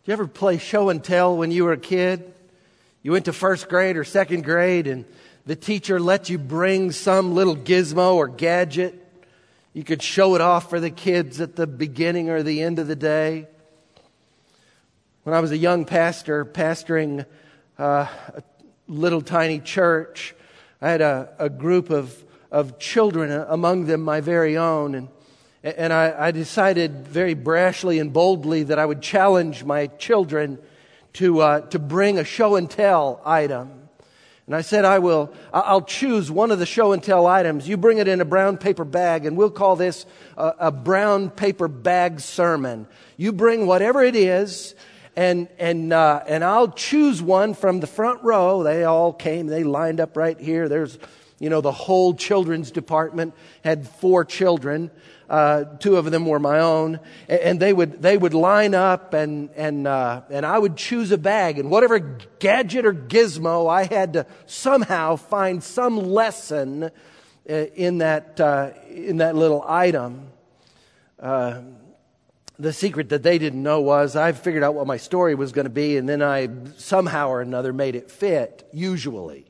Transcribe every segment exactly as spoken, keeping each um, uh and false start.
you ever play show and tell when you were a kid? You went to first grade or second grade and the teacher let you bring some little gizmo or gadget. You could show it off for the kids at the beginning or the end of the day. When I was a young pastor, pastoring uh, a little tiny church, I had a, a group of, of children, among them my very own, and And I, I decided very brashly and boldly that I would challenge my children to uh, to bring a show and tell item. And I said, I will, I'll choose one of the show and tell items. You bring it in a brown paper bag, and we'll call this a, a brown paper bag sermon. You bring whatever it is, and and uh, and I'll choose one from the front row. They all came. They lined up right here. There's, you know, the whole children's department had four children. Uh, two of them were my own, and they would they would line up, and and uh, and I would choose a bag, and whatever gadget or gizmo I had to somehow find some lesson uh, in that uh, in that little item. Uh, the secret that they didn't know was I figured out what my story was going to be, and then I somehow or another made it fit. Usually.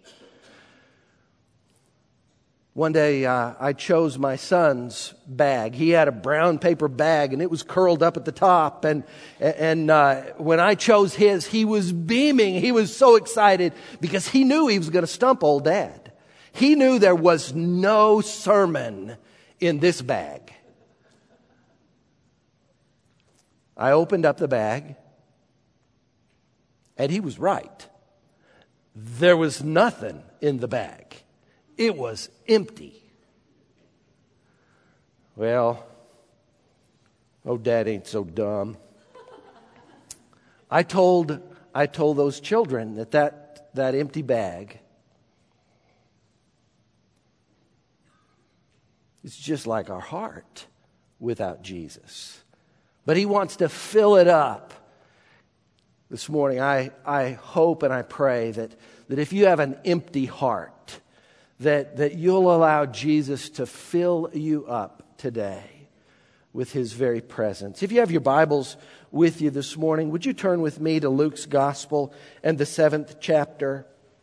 One day, uh, I chose my son's bag. He had a brown paper bag, and it was curled up at the top. And and uh, when I chose his, he was beaming. He was so excited because he knew he was going to stump old Dad. He knew there was no sermon in this bag. I opened up the bag, and he was right. There was nothing in the bag. It was empty. Well, oh, Dad ain't so dumb. I told I told those children that that, that empty bag is just like our heart without Jesus. But He wants to fill it up. This morning, I, I hope and I pray that, that if you have an empty heart, That, that you'll allow Jesus to fill you up today with His very presence. If you have your Bibles with you this morning, would you turn with me to Luke's Gospel and the seventh chapter?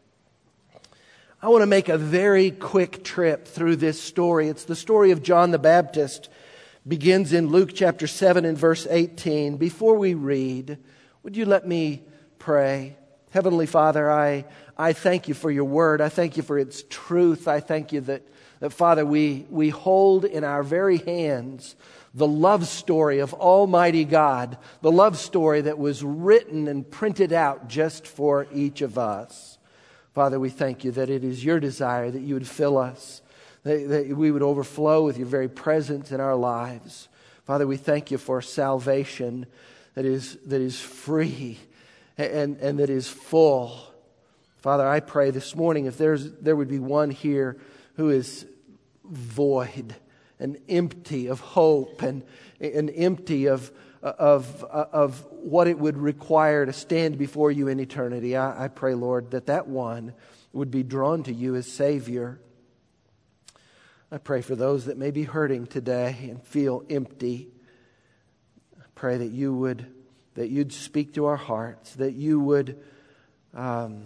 I want to make a very quick trip through this story. It's the story of John the Baptist. Begins in Luke chapter seven and verse eighteen. Before we read, would you let me pray? Heavenly Father, I, I thank you for your word. I thank you for its truth. I thank you that, that Father, we, we hold in our very hands the love story of Almighty God, the love story that was written and printed out just for each of us. Father, we thank you that it is your desire that you would fill us, that, that we would overflow with your very presence in our lives. Father, we thank you for salvation that is, that is free. And, and that is full. Father, I pray this morning if there's there would be one here who is void and empty of hope and, and empty of, of, of what it would require to stand before you in eternity. I, I pray, Lord, that that one would be drawn to you as Savior. I pray for those that may be hurting today and feel empty. I pray that you would that you'd speak to our hearts, that you would, um,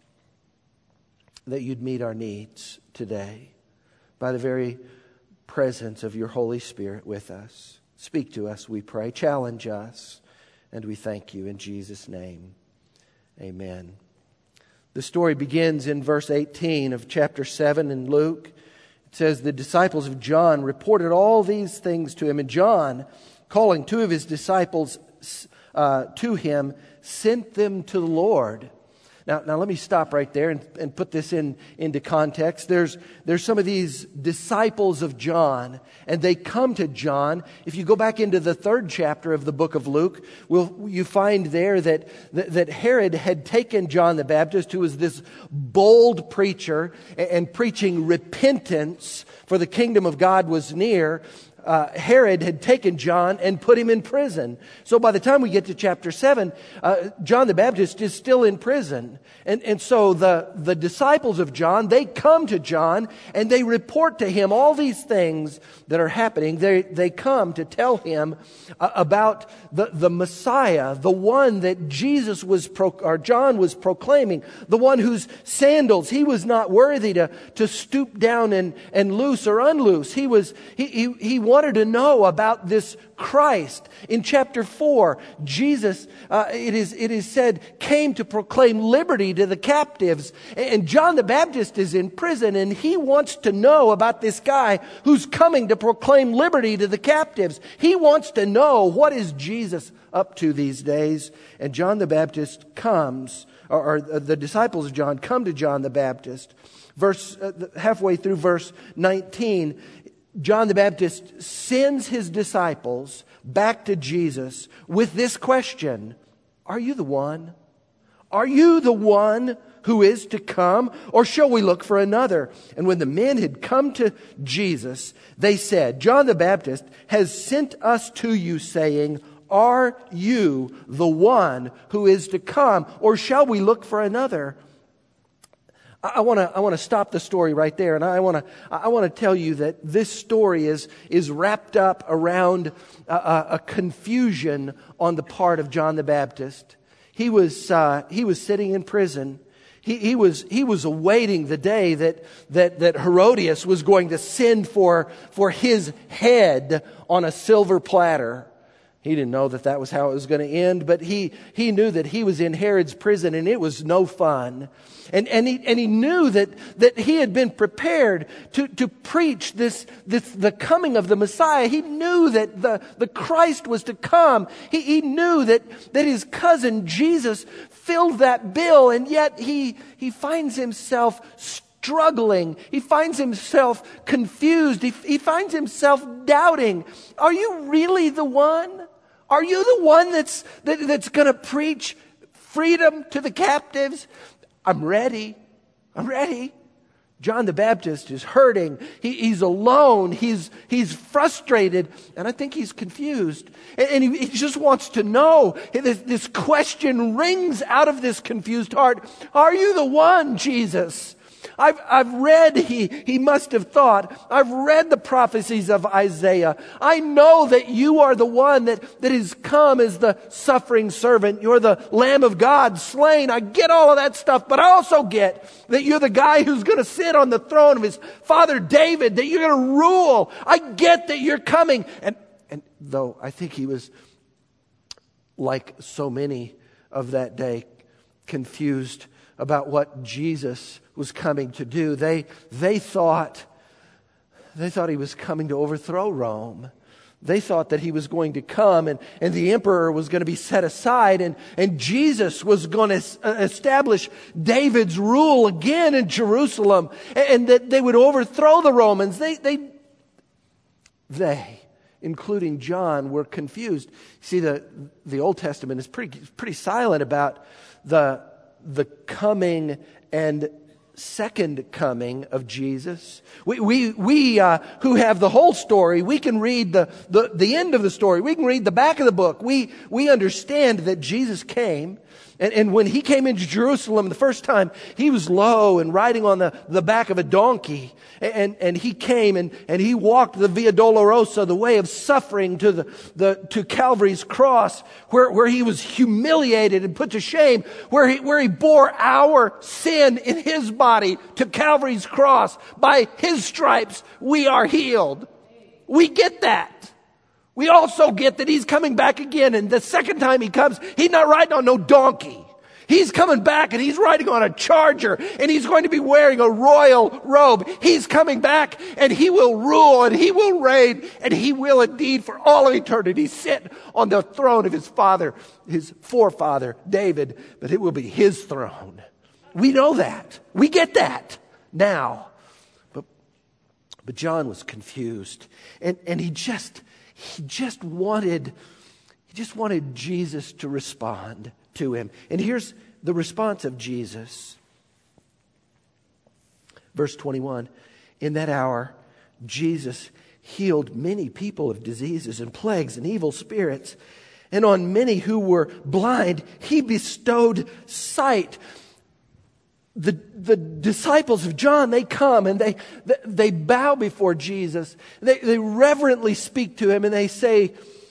that you'd meet our needs today by the very presence of your Holy Spirit with us. Speak to us, we pray. Challenge us, and we thank you in Jesus' name. Amen. The story begins in verse eighteen of chapter seven in Luke. It says, the disciples of John reported all these things to him, and John, calling two of his disciples Uh, to him, sent them to the Lord. Now, now let me stop right there and, and put this in into context. There's there's some of these disciples of John, and they come to John. If you go back into the third chapter of the book of Luke, will you find there that, that that Herod had taken John the Baptist, who was this bold preacher and, and preaching repentance, for the kingdom of God was near. uh, Herod had taken John and put him in prison. So by the time we get to chapter seven, uh, John the Baptist is still in prison. And, and so the, the disciples of John, they come to John and they report to him all these things that are happening. They, they come to tell him uh, about the, the Messiah, the one that Jesus was, pro, or John was proclaiming, the one whose sandals he was not worthy to, to stoop down and, and loose or unloose. He was, he, he, he wanted to know about this Christ. In chapter four, Jesus, uh, it is, it is said, came to proclaim liberty to the captives. And John the Baptist is in prison and he wants to know about this guy who's coming to proclaim liberty to the captives. He wants to know, what is Jesus up to these days? And John the Baptist comes, or, or the disciples of John come to John the Baptist. Verse, uh, halfway through verse nineteen, John the Baptist sends his disciples back to Jesus with this question: are you the one? Are you the one who is to come, or shall we look for another? And when the men had come to Jesus, they said, John the Baptist has sent us to you, saying, are you the one who is to come, or shall we look for another? I want to I want to stop the story right there, and I want to I want to tell you that this story is is wrapped up around a, a confusion on the part of John the Baptist. He was uh, he was sitting in prison. He, he was he was awaiting the day that that that Herodias was going to send for for his head on a silver platter. He didn't know that that was how it was going to end, but he, he knew that he was in Herod's prison and it was no fun. And, and he, and he knew that, that he had been prepared to, to preach this, this, the coming of the Messiah. He knew that the, the Christ was to come. He, he knew that, that his cousin Jesus filled that bill, and yet he, he finds himself struggling. He finds himself confused. He, he finds himself doubting. Are you really the one? Are you the one that's that, that's going to preach freedom to the captives? I'm ready. I'm ready. John the Baptist is hurting. He, he's alone. He's he's frustrated, and I think he's confused. And, and he, he just wants to know. This, this question rings out of this confused heart. Are you the one, Jesus? I've, I've read, he, he must have thought, I've read the prophecies of Isaiah. I know that you are the one that, that has come as the suffering servant. You're the Lamb of God slain. I get all of that stuff, but I also get that you're the guy who's going to sit on the throne of his father David, that you're going to rule. I get that you're coming. And, and though I think he was, like so many of that day, confused about what Jesus was coming to do. They they thought they thought he was coming to overthrow Rome. They thought that he was going to come and, and the emperor was going to be set aside, and, and Jesus was going to establish David's rule again in Jerusalem, and, and that they would overthrow the Romans. They they they including John, were confused. See, the the Old Testament is pretty pretty silent about the the coming and second coming of Jesus. We we we uh, who have the whole story, we can read the, the the end of the story. We can read the back of the book. We we understand that Jesus came. And, and when he came into Jerusalem the first time, he was low and riding on the, the back of a donkey. And, and he came and, and he walked the Via Dolorosa, the way of suffering, to the, the to Calvary's cross, where, where he was humiliated and put to shame, where he, where he bore our sin in his body to Calvary's cross. By his stripes, we are healed. We get that. We also get that he's coming back again, and the second time he comes, he's not riding on no donkey. He's coming back and he's riding on a charger, and he's going to be wearing a royal robe. He's coming back and he will rule and he will reign, and he will indeed for all of eternity sit on the throne of his father, his forefather, David, but it will be his throne. We know that. We get that now. But, but John was confused, and, and he just... He just wanted, he just wanted Jesus to respond to him. And here's the response of Jesus. Verse twenty-one, in that hour, Jesus, healed many people of diseases and plagues and evil spirits. And on many who were blind, he bestowed sight. The, the disciples of John, they come and they, they bow before Jesus. They, they reverently speak to him and they say,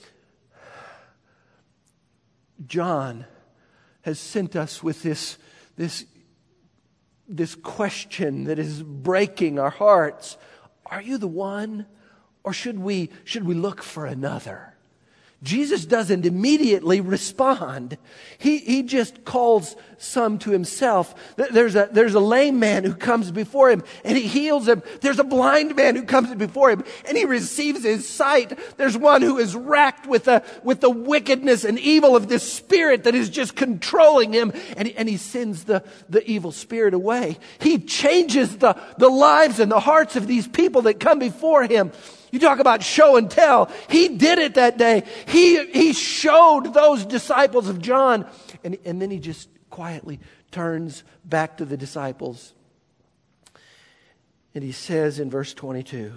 John has sent us with this, this, this question that is breaking our hearts. Are you the one? Or should we, should we look for another? Jesus doesn't immediately respond. He, he just calls some to himself. There's a, there's a lame man who comes before him and he heals him. There's a blind man who comes before him and he receives his sight. There's one who is racked with the, with the wickedness and evil of this spirit that is just controlling him, and, and he sends the, the evil spirit away. He changes the, the lives and the hearts of these people that come before him. You talk about show and tell. He did it that day. He, he showed those disciples of John. And, and then he just quietly turns back to the disciples. And he says in verse twenty-two,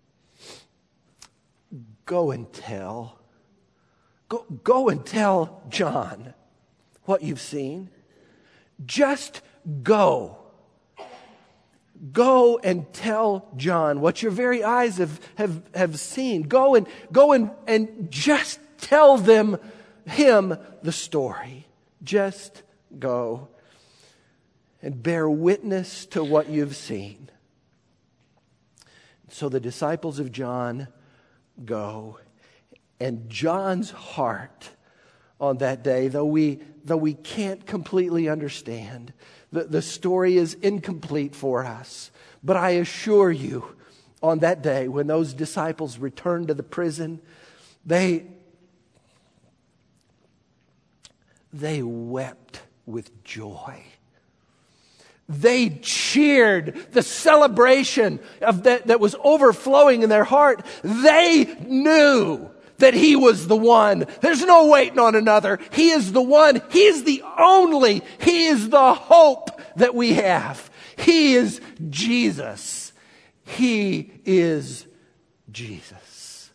go and tell. Go, go and tell John what you've seen. Just go. Go and tell John what your very eyes have, have, have seen. Go and go and, and just tell them him the story. Just go and bear witness to what you've seen. So the disciples of John go. And John's heart on that day, though we though we can't completely understand, The, the story is incomplete for us. But I assure you, on that day, when those disciples returned to the prison, they, they wept with joy. They cheered the celebration of that, that was overflowing in their heart. They knew that he was the one. There's no waiting on another. He is the one. He is the only. He is the hope that we have. He is Jesus. He is Jesus.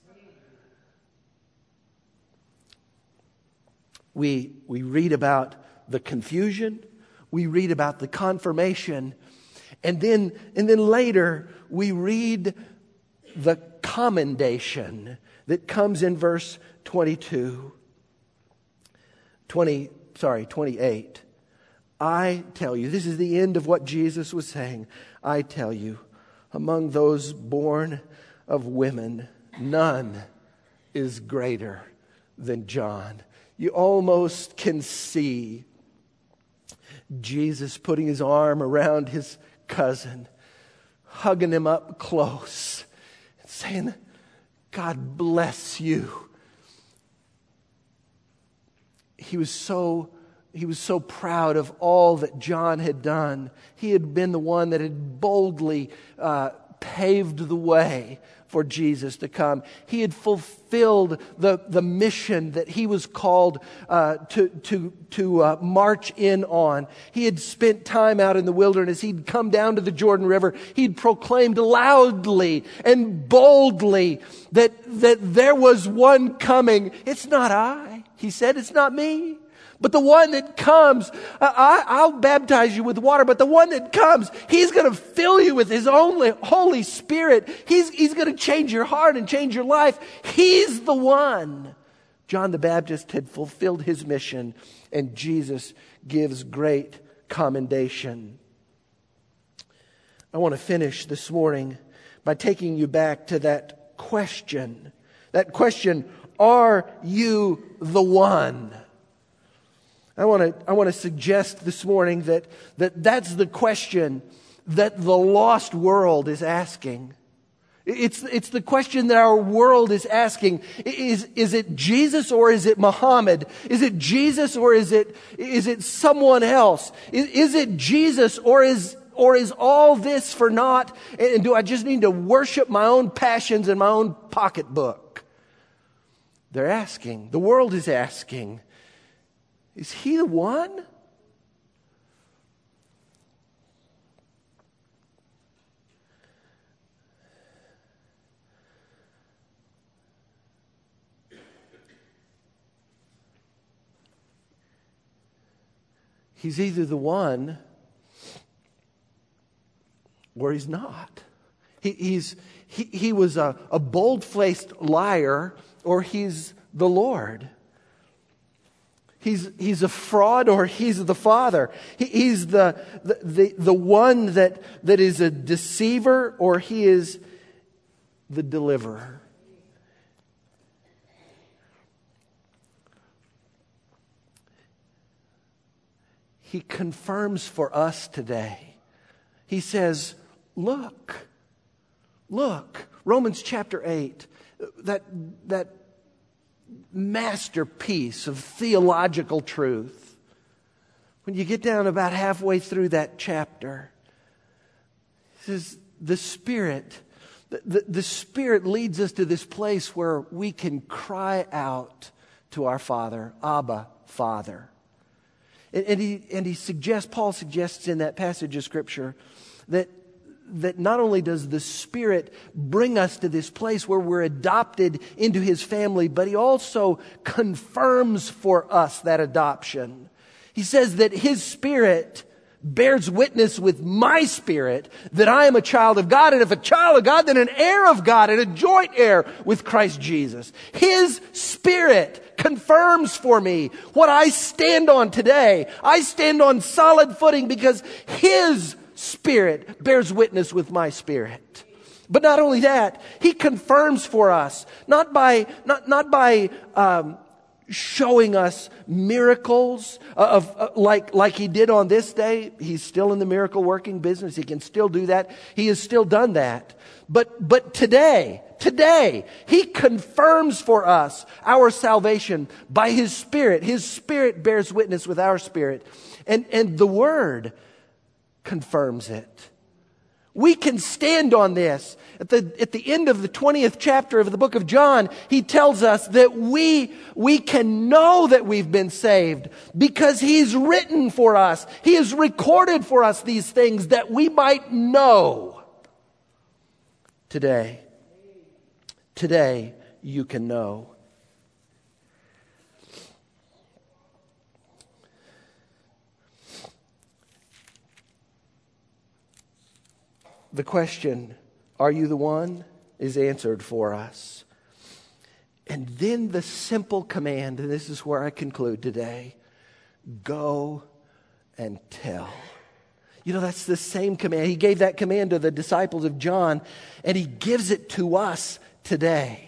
We, we read about the confusion. We read about the confirmation. And then, and then later we read the commendation that comes in verse twenty-two. twenty, sorry, twenty-eight. I tell you, this is the end of what Jesus was saying. I tell you, among those born of women, none is greater than John. You almost can see Jesus putting his arm around his cousin, hugging him up close, and saying, God bless you. He was so, he was so proud of all that John had done. He had been the one that had boldly uh, paved the way for Jesus to come. He had fulfilled the, the mission that he was called uh, to, to, to uh, march in on. He had spent time out in the wilderness. He'd come down to the Jordan River. He'd proclaimed loudly and boldly that, that there was one coming. It's not I. He said, it's not me. But the one that comes, I, I'll baptize you with water, but the one that comes, he's going to fill you with his own Holy Spirit. He's, he's going to change your heart and change your life. He's the one. John the Baptist had fulfilled his mission, and Jesus gives great commendation. I want to finish this morning by taking you back to that question. That question, are you the one? I want to I want to suggest this morning that, that that's the question that the lost world is asking. It's, it's the question that our world is asking. Is, is it Jesus or is it Muhammad? Is it Jesus or is it, is it someone else? Is, is it Jesus or is, or is all this for naught? And do I just need to worship my own passions and my own pocketbook? They're asking. The world is asking. Is he the one? He's either the one or he's not. He, he's, he, he was a, a bold-faced liar, or he's the Lord. He's, he's a fraud, or he's the Father. He, he's the, the, the, the one that, that is a deceiver, or he is the deliverer. He confirms for us today. He says, look, look, Romans chapter eight, that, that masterpiece of theological truth. When you get down about halfway through that chapter, he says, the Spirit, the, the, the Spirit leads us to this place where we can cry out to our Father, Abba, Father. And he, and he suggests, Paul suggests in that passage of Scripture that, that not only does the Spirit bring us to this place where we're adopted into His family, but He also confirms for us that adoption. He says that His Spirit bears witness with my spirit that I am a child of God, and if a child of God, then an heir of God and a joint heir with Christ Jesus. His Spirit confirms for me what I stand on today. I stand on solid footing because His Spirit bears witness with my spirit. But not only that, He confirms for us, not by, not, not by, um, showing us miracles of, of like like He did on this day. He's still in the miracle working business. He can still do that. He has still done that. But but today, today, He confirms for us our salvation by His Spirit. His Spirit bears witness with our spirit. And and the Word confirms it. We can stand on this. At the, at the end of the twentieth chapter of the book of John, he tells us that we, we can know that we've been saved because He's written for us. He has recorded for us these things that we might know. Today, today you can know. The question, are you the one, is answered for us. And then the simple command, and this is where I conclude today, go and tell. You know, that's the same command. He gave that command to the disciples of John, and He gives it to us today.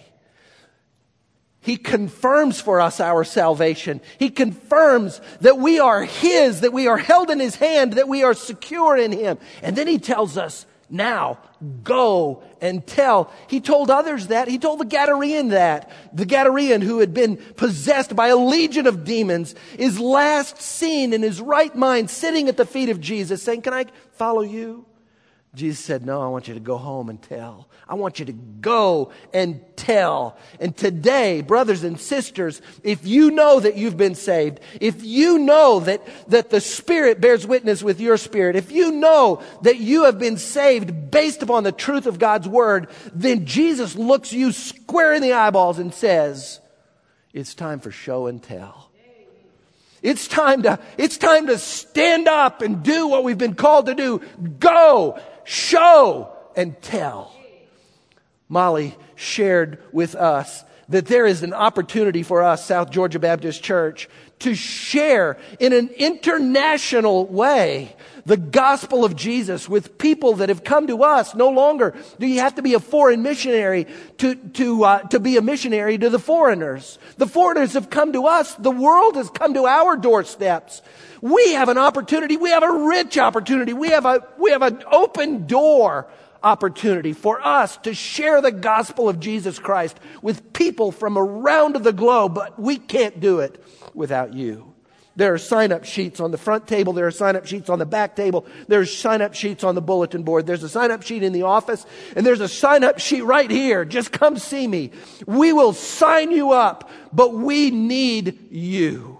He confirms for us our salvation. He confirms that we are His, that we are held in His hand, that we are secure in Him. And then He tells us, now, go and tell. He told others that. He told the Gadarene that. The Gadarene, who had been possessed by a legion of demons, is last seen in his right mind sitting at the feet of Jesus saying, can I follow you? Jesus said, no, I want you to go home and tell. I want you to go and tell. And today, brothers and sisters, if you know that you've been saved, if you know that, that the Spirit bears witness with your spirit, if you know that you have been saved based upon the truth of God's Word, then Jesus looks you square in the eyeballs and says, it's time for show and tell. It's time to, it's time to stand up and do what we've been called to do. Go, show, and tell. Molly shared with us that there is an opportunity for us, South Georgia Baptist Church, to share in an international way the gospel of Jesus with people that have come to us. No longer do you have to be a foreign missionary to, to, uh, to be a missionary to the foreigners. The foreigners have come to us. The world has come to our doorsteps. We have an opportunity. We have a rich opportunity. We have a, we have an open door opportunity for us to share the gospel of Jesus Christ with people from around the globe, but we can't do it without you. There are sign-up sheets on the front table. There are sign-up sheets on the back table. There's sign-up sheets on the bulletin board. There's a sign-up sheet in the office, and there's a sign-up sheet right here. Just come see me. We will sign you up, but we need you.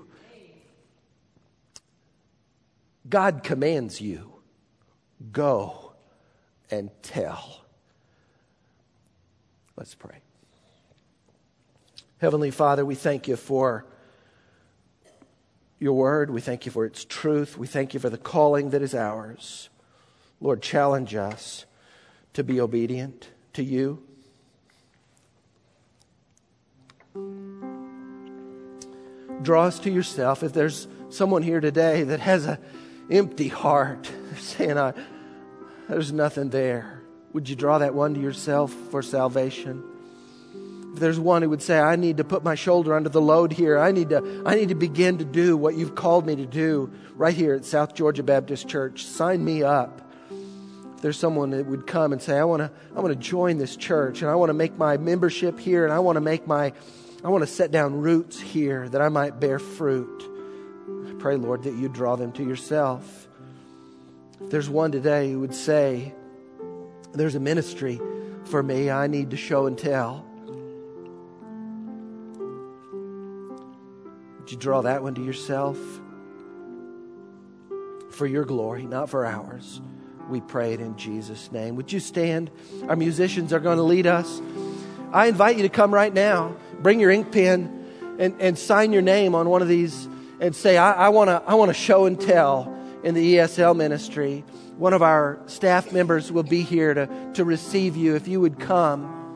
God commands you, go and tell. Let's pray. Heavenly Father, we thank you for your word. We thank you for its truth. We thank you for the calling that is ours. Lord, challenge us to be obedient to you. Draw us to yourself. If there's someone here today that has an empty heart, saying, I, there's nothing there, would you draw that one to yourself for salvation? If there's one who would say, I need to put my shoulder under the load here. I need to, I need to begin to do what you've called me to do right here at South Georgia Baptist Church. Sign me up. If there's someone that would come and say, I want to, I want to join this church, and I want to make my membership here, and I want to make my, I want to set down roots here that I might bear fruit. I pray, Lord, that you draw them to yourself. If there's one today who would say, there's a ministry for me, I need to show and tell. Would you draw that one to yourself? For your glory, not for ours. We pray it in Jesus' name. Would you stand? Our musicians are going to lead us. I invite you to come right now. Bring your ink pen and, and sign your name on one of these and say, I, I want to I want to show and tell in the E S L ministry. One of our staff members will be here to, to receive you if you would come.